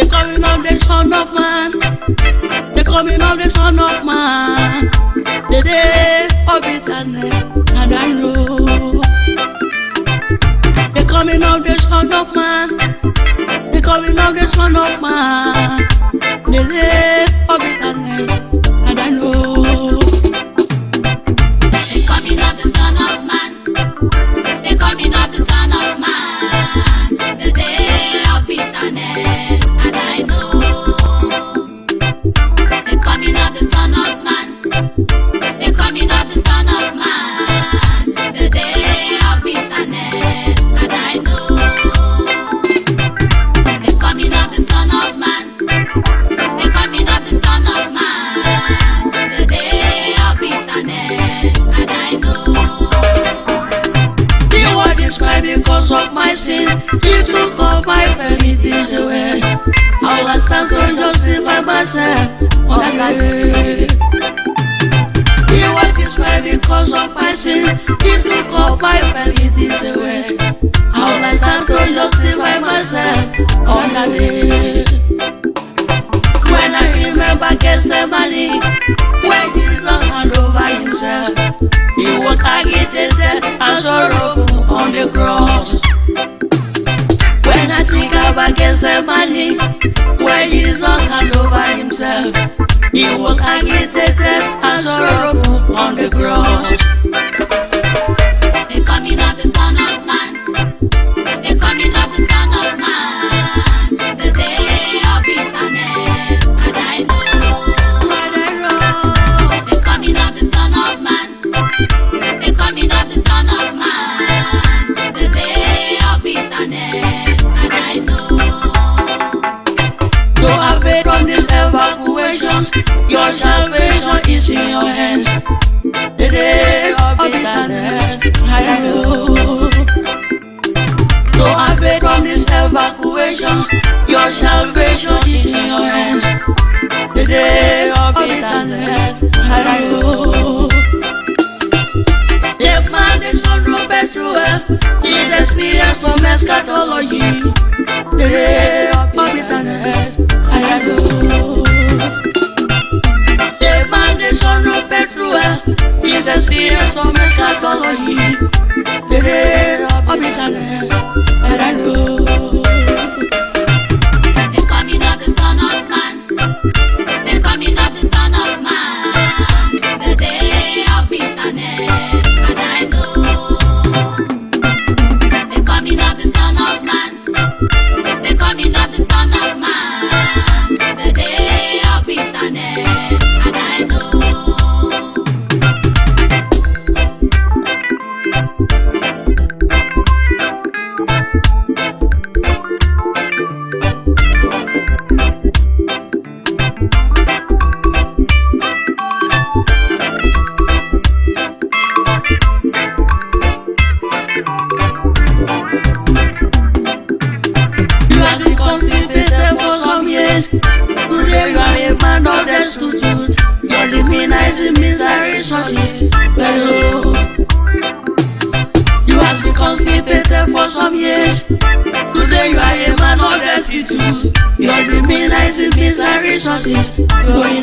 The coming of the Son of Man. The coming of the Son of Man. The day of bitterness, and I know. The coming of the Son of Man. The coming of the Son of Man. The day of bitterness, and I know. The coming of the Son of Man. The coming of the Son of Man. The day of bitterness, and I know. The coming of the Son of Man. The coming of the Son of Man. The day of bitterness, and I know. The coming of the Son of Man. The coming of the Son of Man. The day of bitterness, and I know. He was described because of my sin. He took all my infirmities away. I will stand to justify myself on that day. He was described because of my sin. He took all my infirmities away. I will stand to justify myself on that day. When I remember Gethsemane, when Jesus handed over himself, he was agitated and sorrowful on the cross. When I think about Gethsemane, when Jesus handed over himself, he was agitated and sorrowful on the cross. The coming of the Son of Man. The coming of the Son of Man. The day of bitterness, and I know. The coming of the Son of Man. The coming of the Son of Man. The day of bitterness, and I know. So have faith on these evacuations. Your salvation is in your hands. The day of bitterness, I know. So have faith on these evacuations. Your salvation is in your hands. The day of bitterness, I know. The man is on Robert Ruel. His experience from eschatology. The day of bitterness, I know. The man is on Robert Ruel. His experience from eschatology. The day of bitterness, I know. The coming of the Son of Man. The coming of the Son of Man. The day of bitterness, and I know. The coming of the Son of Man. The coming of the Son of Man. The day of bitterness, and I know. You have been constipated for some years. Today you are a man of destitute. Your demonizing misery sources very low. You have been constipated for some years. Today you are a man of destitute. Your demonizing misery sources going